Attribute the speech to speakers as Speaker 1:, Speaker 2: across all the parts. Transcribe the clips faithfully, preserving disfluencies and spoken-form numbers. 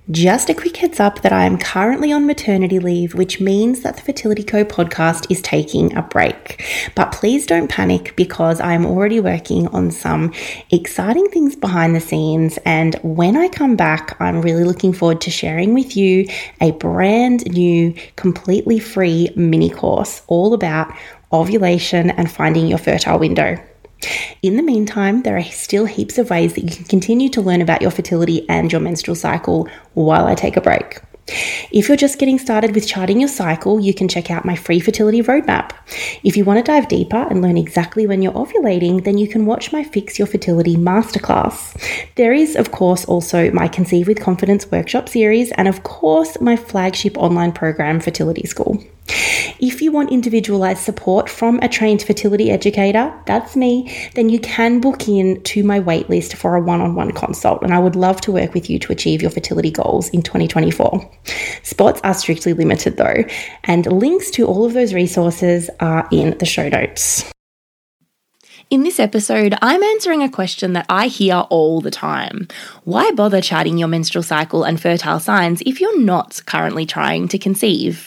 Speaker 1: Just a quick heads up that I am currently on maternity leave, which means that the Fertility Co podcast is taking a break. But please don't panic because I'm already working on some exciting things behind the scenes. And when I come back, I'm really looking forward to sharing with you a brand new, completely free mini course all about ovulation and finding your fertile window. In the meantime, there are still heaps of ways that you can continue to learn about your fertility and your menstrual cycle while I take a break. If you're just getting started with charting your cycle, you can check out my free fertility roadmap. If you want to dive deeper and learn exactly when you're ovulating, then you can watch my Fix Your Fertility Masterclass. There is, of course, also my Conceive with Confidence workshop series, and of course, my flagship online program, Fertility School. If you want individualized support from a trained fertility educator, that's me, then you can book in to my waitlist for a one-on-one consult, and I would love to work with you to achieve your fertility goals in twenty twenty-four. Spots are strictly limited though, and links to all of those resources are in the show notes. In this episode, I'm answering a question that I hear all the time. Why bother charting your menstrual cycle and fertile signs if you're not currently trying to conceive?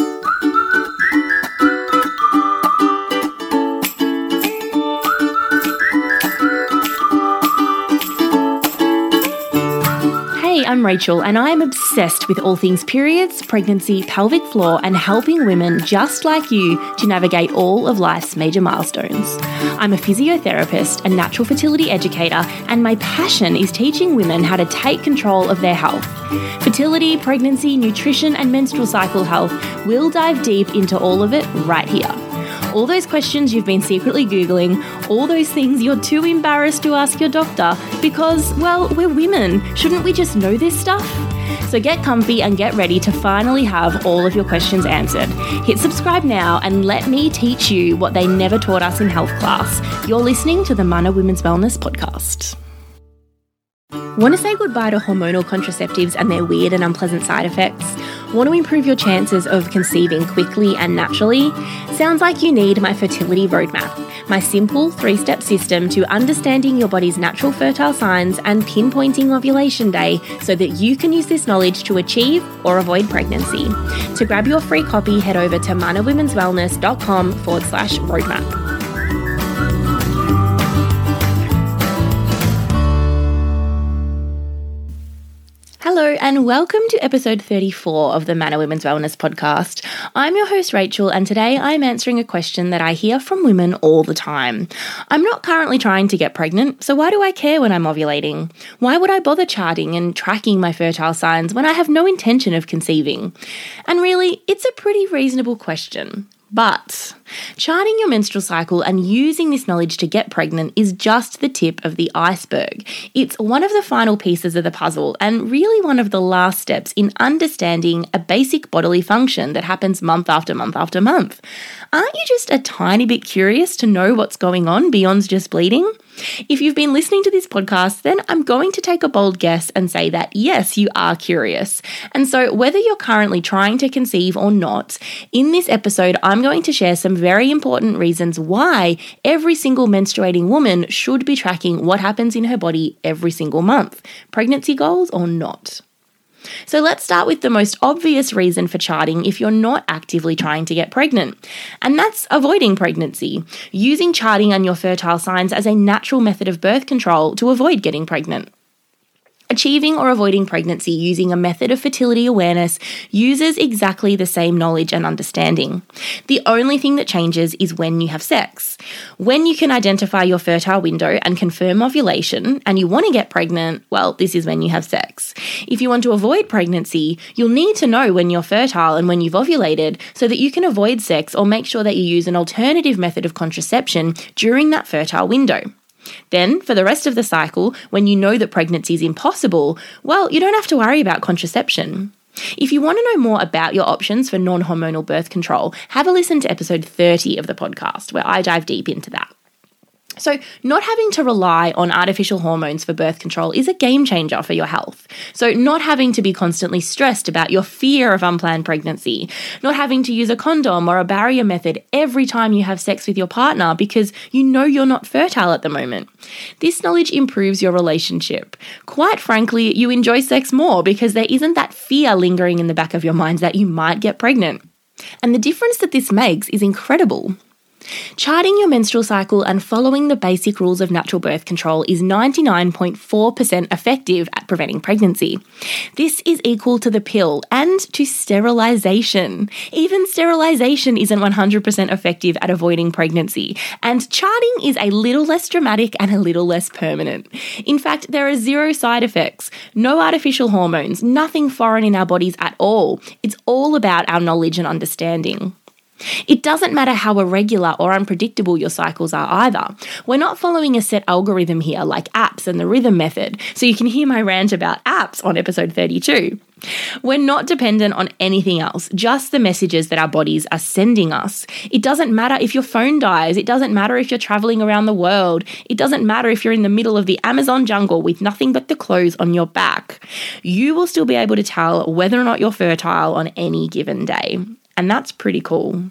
Speaker 1: I'm Rachel, and I'm obsessed with all things periods, pregnancy, pelvic floor, and helping women just like you to navigate all of life's major milestones. I'm a physiotherapist, a natural fertility educator, and my passion is teaching women how to take control of their health. Fertility, pregnancy, nutrition, and menstrual cycle health, we'll dive deep into all of it right here. All those questions you've been secretly Googling, all those things you're too embarrassed to ask your doctor because, well, we're women. Shouldn't we just know this stuff? So get comfy and get ready to finally have all of your questions answered. Hit subscribe now and let me teach you what they never taught us in health class. You're listening to the Mana Women's Wellness podcast. Want to say goodbye to hormonal contraceptives and their weird and unpleasant side effects? Want to improve your chances of conceiving quickly and naturally? Sounds like you need my fertility roadmap, my simple three-step system to understanding your body's natural fertile signs and pinpointing ovulation day so that you can use this knowledge to achieve or avoid pregnancy. To grab your free copy, head over to manawomenswellness.com forward slash roadmap. Hello and welcome to episode thirty-four of the Mana Women's Wellness podcast. I'm your host Rachel, and today I'm answering a question that I hear from women all the time. I'm not currently trying to get pregnant, so why do I care when I'm ovulating? Why would I bother charting and tracking my fertile signs when I have no intention of conceiving? And really, it's a pretty reasonable question. But charting your menstrual cycle and using this knowledge to get pregnant is just the tip of the iceberg. It's one of the final pieces of the puzzle and really one of the last steps in understanding a basic bodily function that happens month after month after month. Aren't you just a tiny bit curious to know what's going on beyond just bleeding? If you've been listening to this podcast, then I'm going to take a bold guess and say that yes, you are curious. And so whether you're currently trying to conceive or not, in this episode, I'm going to share some very important reasons why every single menstruating woman should be tracking what happens in her body every single month, pregnancy goals or not. So let's start with the most obvious reason for charting if you're not actively trying to get pregnant, and that's avoiding pregnancy, using charting and your fertile signs as a natural method of birth control to avoid getting pregnant. Achieving or avoiding pregnancy using a method of fertility awareness uses exactly the same knowledge and understanding. The only thing that changes is when you have sex. When you can identify your fertile window and confirm ovulation and you want to get pregnant, well, this is when you have sex. If you want to avoid pregnancy, you'll need to know when you're fertile and when you've ovulated so that you can avoid sex or make sure that you use an alternative method of contraception during that fertile window. Then, for the rest of the cycle, when you know that pregnancy is impossible, well, you don't have to worry about contraception. If you want to know more about your options for non-hormonal birth control, have a listen to episode thirty of the podcast, where I dive deep into that. So not having to rely on artificial hormones for birth control is a game changer for your health. So not having to be constantly stressed about your fear of unplanned pregnancy, not having to use a condom or a barrier method every time you have sex with your partner because you know you're not fertile at the moment. This knowledge improves your relationship. Quite frankly, you enjoy sex more because there isn't that fear lingering in the back of your mind that you might get pregnant. And the difference that this makes is incredible. Charting your menstrual cycle and following the basic rules of natural birth control is ninety-nine point four percent effective at preventing pregnancy. This is equal to the pill and to sterilisation. Even sterilisation isn't one hundred percent effective at avoiding pregnancy, and charting is a little less dramatic and a little less permanent. In fact, there are zero side effects, no artificial hormones, nothing foreign in our bodies at all. It's all about our knowledge and understanding. It doesn't matter how irregular or unpredictable your cycles are either. We're not following a set algorithm here like apps and the rhythm method, so you can hear my rant about apps on episode thirty-two. We're not dependent on anything else, just the messages that our bodies are sending us. It doesn't matter if your phone dies. It doesn't matter if you're traveling around the world. It doesn't matter if you're in the middle of the Amazon jungle with nothing but the clothes on your back. You will still be able to tell whether or not you're fertile on any given day. And that's pretty cool.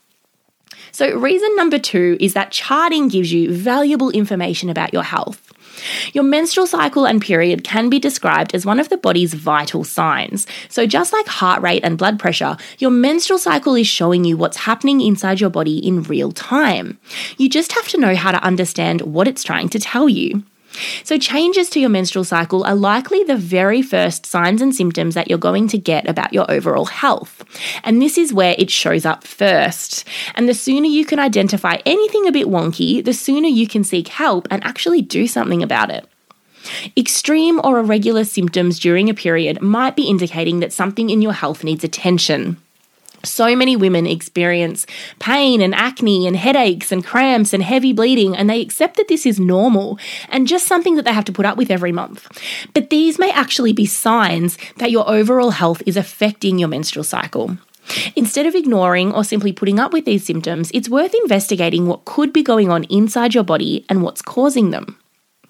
Speaker 1: So reason number two is that charting gives you valuable information about your health. Your menstrual cycle and period can be described as one of the body's vital signs. So just like heart rate and blood pressure, your menstrual cycle is showing you what's happening inside your body in real time. You just have to know how to understand what it's trying to tell you. So changes to your menstrual cycle are likely the very first signs and symptoms that you're going to get about your overall health. And this is where it shows up first. And the sooner you can identify anything a bit wonky, the sooner you can seek help and actually do something about it. Extreme or irregular symptoms during a period might be indicating that something in your health needs attention. So many women experience pain and acne and headaches and cramps and heavy bleeding, and they accept that this is normal and just something that they have to put up with every month. But these may actually be signs that your overall health is affecting your menstrual cycle. Instead of ignoring or simply putting up with these symptoms, it's worth investigating what could be going on inside your body and what's causing them.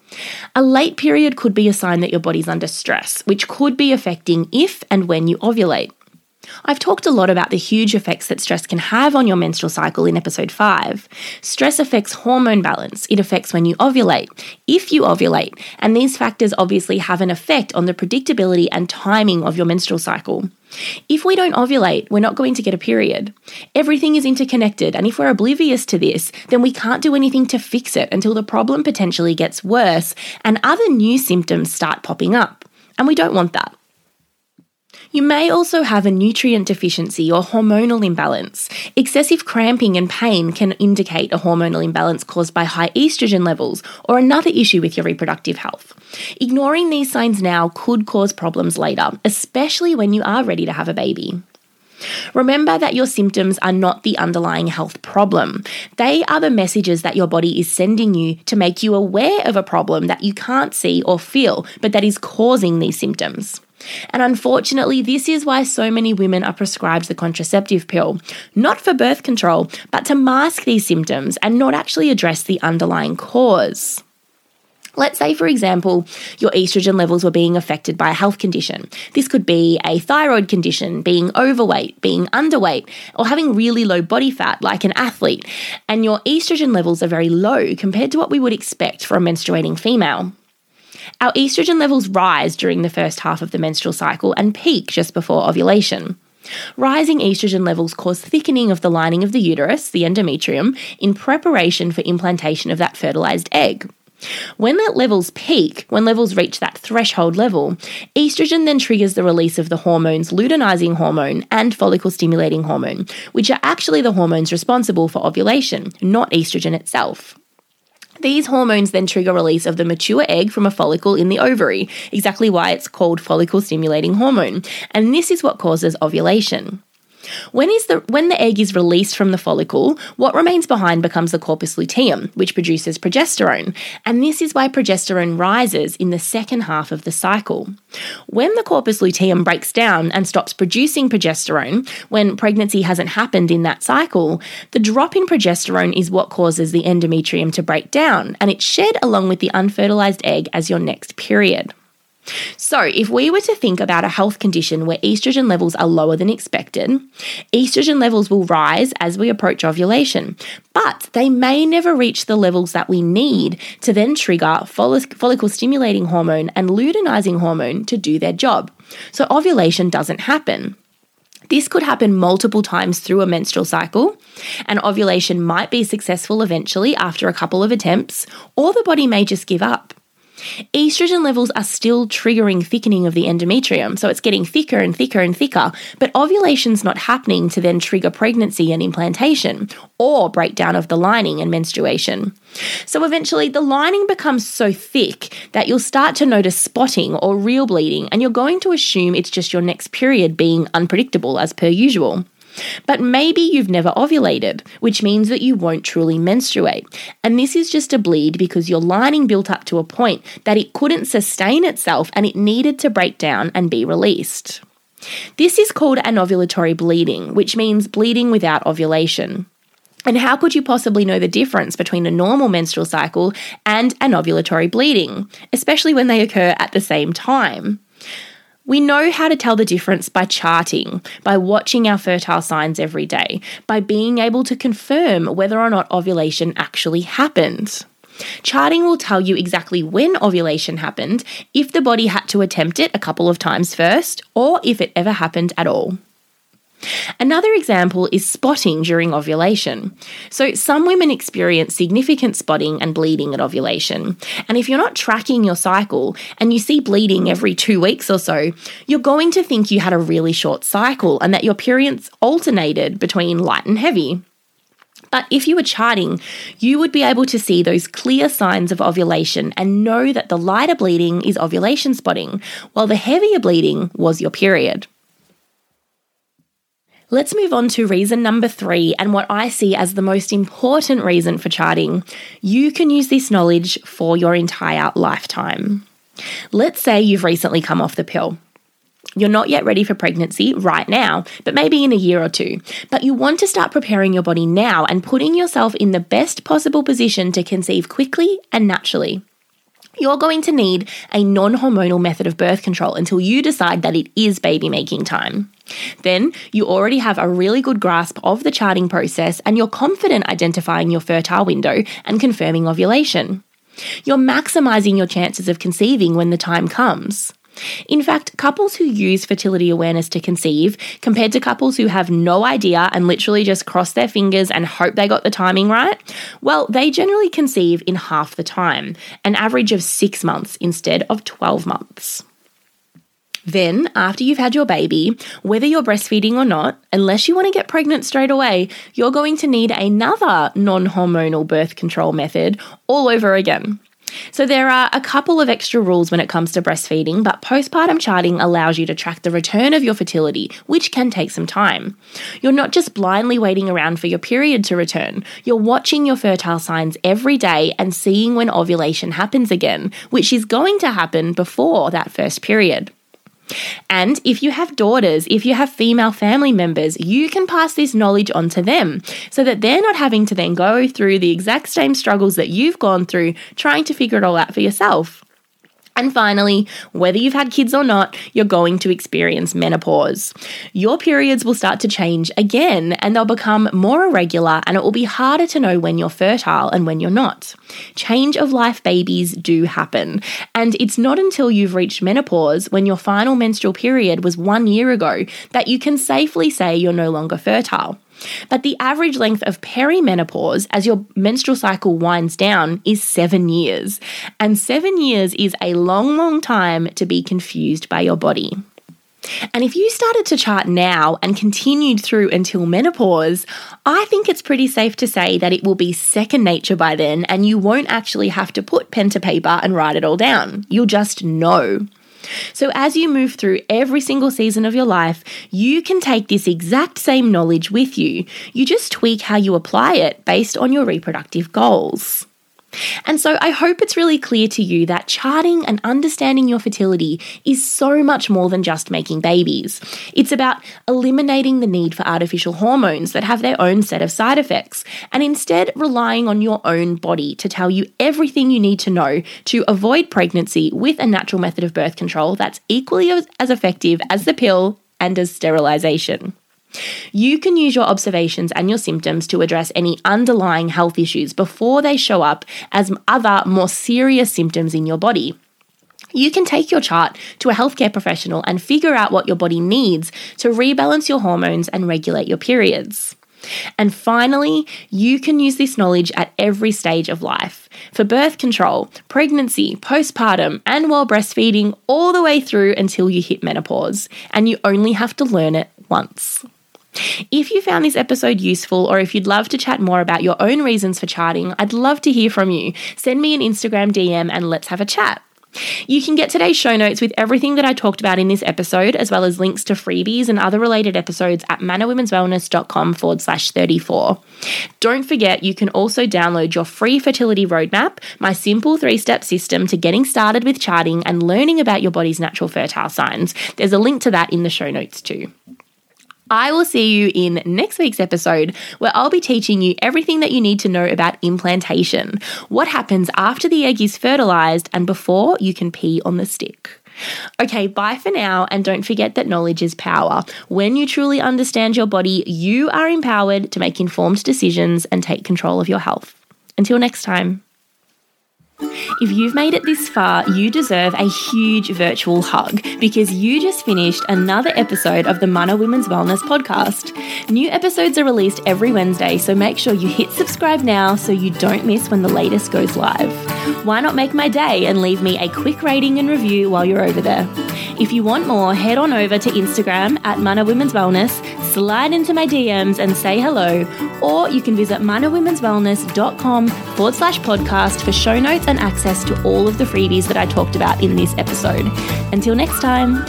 Speaker 1: A late period could be a sign that your body's under stress, which could be affecting if and when you ovulate. I've talked a lot about the huge effects that stress can have on your menstrual cycle in episode five. Stress affects hormone balance. It affects when you ovulate, if you ovulate, and these factors obviously have an effect on the predictability and timing of your menstrual cycle. If we don't ovulate, we're not going to get a period. Everything is interconnected, and if we're oblivious to this, then we can't do anything to fix it until the problem potentially gets worse and other new symptoms start popping up. And we don't want that. You may also have a nutrient deficiency or hormonal imbalance. Excessive cramping and pain can indicate a hormonal imbalance caused by high estrogen levels or another issue with your reproductive health. Ignoring these signs now could cause problems later, especially when you are ready to have a baby. Remember that your symptoms are not the underlying health problem. They are the messages that your body is sending you to make you aware of a problem that you can't see or feel, but that is causing these symptoms. And unfortunately, this is why so many women are prescribed the contraceptive pill, not for birth control, but to mask these symptoms and not actually address the underlying cause. Let's say, for example, your estrogen levels were being affected by a health condition. This could be a thyroid condition, being overweight, being underweight, or having really low body fat like an athlete, and your estrogen levels are very low compared to what we would expect for a menstruating female. Our estrogen levels rise during the first half of the menstrual cycle and peak just before ovulation. Rising estrogen levels cause thickening of the lining of the uterus, the endometrium, in preparation for implantation of that fertilized egg. When that levels peak, when levels reach that threshold level, estrogen then triggers the release of the hormones luteinizing hormone and follicle-stimulating hormone, which are actually the hormones responsible for ovulation, not estrogen itself. These hormones then trigger release of the mature egg from a follicle in the ovary, exactly why it's called follicle-stimulating hormone, and this is what causes ovulation. When is the when the egg is released from the follicle, what remains behind becomes the corpus luteum, which produces progesterone, and this is why progesterone rises in the second half of the cycle. When the corpus luteum breaks down and stops producing progesterone, when pregnancy hasn't happened in that cycle, the drop in progesterone is what causes the endometrium to break down, and it's shed along with the unfertilized egg as your next period. So, if we were to think about a health condition where estrogen levels are lower than expected, estrogen levels will rise as we approach ovulation, but they may never reach the levels that we need to then trigger follicle-stimulating hormone and luteinizing hormone to do their job. So, ovulation doesn't happen. This could happen multiple times through a menstrual cycle, and ovulation might be successful eventually after a couple of attempts, or the body may just give up. Estrogen levels are still triggering thickening of the endometrium, so it's getting thicker and thicker and thicker, but ovulation's not happening to then trigger pregnancy and implantation, or breakdown of the lining and menstruation. So eventually the lining becomes so thick that you'll start to notice spotting or real bleeding, and you're going to assume it's just your next period being unpredictable as per usual. But maybe you've never ovulated, which means that you won't truly menstruate. And this is just a bleed because your lining built up to a point that it couldn't sustain itself and it needed to break down and be released. This is called anovulatory bleeding, which means bleeding without ovulation. And how could you possibly know the difference between a normal menstrual cycle and anovulatory bleeding, especially when they occur at the same time? We know how to tell the difference by charting, by watching our fertile signs every day, by being able to confirm whether or not ovulation actually happened. Charting will tell you exactly when ovulation happened, if the body had to attempt it a couple of times first, or if it ever happened at all. Another example is spotting during ovulation. So some women experience significant spotting and bleeding at ovulation. And if you're not tracking your cycle and you see bleeding every two weeks or so, you're going to think you had a really short cycle and that your periods alternated between light and heavy. But if you were charting, you would be able to see those clear signs of ovulation and know that the lighter bleeding is ovulation spotting, while the heavier bleeding was your period. Let's move on to reason number three, and what I see as the most important reason for charting. You can use this knowledge for your entire lifetime. Let's say you've recently come off the pill. You're not yet ready for pregnancy right now, but maybe in a year or two. But you want to start preparing your body now and putting yourself in the best possible position to conceive quickly and naturally. You're going to need a non-hormonal method of birth control until you decide that it is baby-making time. Then you already have a really good grasp of the charting process and you're confident identifying your fertile window and confirming ovulation. You're maximising your chances of conceiving when the time comes. In fact, couples who use fertility awareness to conceive, compared to couples who have no idea and literally just cross their fingers and hope they got the timing right, well, they generally conceive in half the time, an average of six months instead of twelve months. Then, after you've had your baby, whether you're breastfeeding or not, unless you want to get pregnant straight away, you're going to need another non-hormonal birth control method all over again. So there are a couple of extra rules when it comes to breastfeeding, but postpartum charting allows you to track the return of your fertility, which can take some time. You're not just blindly waiting around for your period to return. You're watching your fertile signs every day and seeing when ovulation happens again, which is going to happen before that first period. And if you have daughters, if you have female family members, you can pass this knowledge on to them so that they're not having to then go through the exact same struggles that you've gone through trying to figure it all out for yourself. And finally, whether you've had kids or not, you're going to experience menopause. Your periods will start to change again and they'll become more irregular and it will be harder to know when you're fertile and when you're not. Change of life babies do happen. And it's not until you've reached menopause, when your final menstrual period was one year ago, that you can safely say you're no longer fertile. But the average length of perimenopause as your menstrual cycle winds down is seven years. And seven years is a long, long time to be confused by your body. And if you started to chart now and continued through until menopause, I think it's pretty safe to say that it will be second nature by then and you won't actually have to put pen to paper and write it all down. You'll just know. So as you move through every single season of your life, you can take this exact same knowledge with you. You just tweak how you apply it based on your reproductive goals. And so I hope it's really clear to you that charting and understanding your fertility is so much more than just making babies. It's about eliminating the need for artificial hormones that have their own set of side effects, and instead relying on your own body to tell you everything you need to know to avoid pregnancy with a natural method of birth control that's equally as effective as the pill and as sterilization. You can use your observations and your symptoms to address any underlying health issues before they show up as other, more serious symptoms in your body. You can take your chart to a healthcare professional and figure out what your body needs to rebalance your hormones and regulate your periods. And finally, you can use this knowledge at every stage of life, for birth control, pregnancy, postpartum, and while breastfeeding, all the way through until you hit menopause, and you only have to learn it once. If you found this episode useful, or if you'd love to chat more about your own reasons for charting, I'd love to hear from you. Send me an Instagram D M and let's have a chat. You can get today's show notes with everything that I talked about in this episode, as well as links to freebies and other related episodes at manawomenswellness.com forward slash 34. Don't forget, you can also download your free fertility roadmap, my simple three-step system to getting started with charting and learning about your body's natural fertile signs. There's a link to that in the show notes too. I will see you in next week's episode, where I'll be teaching you everything that you need to know about implantation, what happens after the egg is fertilized and before you can pee on the stick. Okay, bye for now, and don't forget that knowledge is power. When you truly understand your body, you are empowered to make informed decisions and take control of your health. Until next time. If you've made it this far, you deserve a huge virtual hug because you just finished another episode of the Mana Women's Wellness podcast. New episodes are released every Wednesday, so make sure you hit subscribe now so you don't miss when the latest goes live. Why not make my day and leave me a quick rating and review while you're over there? If you want more, head on over to Instagram at Mana Women's Wellness, slide into my D Ms and say hello, or you can visit manawomenswellness.com forward slash podcast for show notes and access to all of the freebies that I talked about in this episode. Until next time.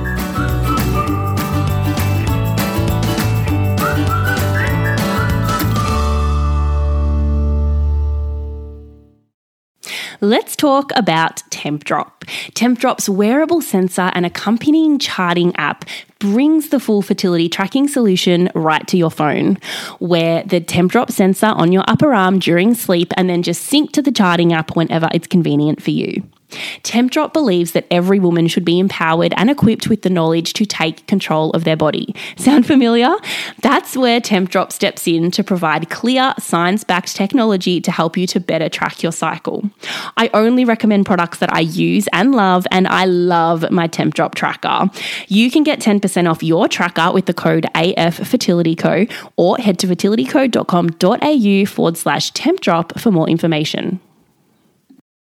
Speaker 1: Let's talk about Tempdrop. Tempdrop's wearable sensor and accompanying charting app brings the full fertility tracking solution right to your phone. Wear the Tempdrop sensor on your upper arm during sleep and then just sync to the charting app whenever it's convenient for you. Tempdrop believes that every woman should be empowered and equipped with the knowledge to take control of their body. Sound familiar? That's where Tempdrop steps in to provide clear, science-backed technology to help you to better track your cycle. I only recommend products that I use and love, and I love my Tempdrop tracker. You can get ten percent off your tracker with the code A F Fertility Co, or head to fertilityco.com.au forward slash Tempdrop for more information.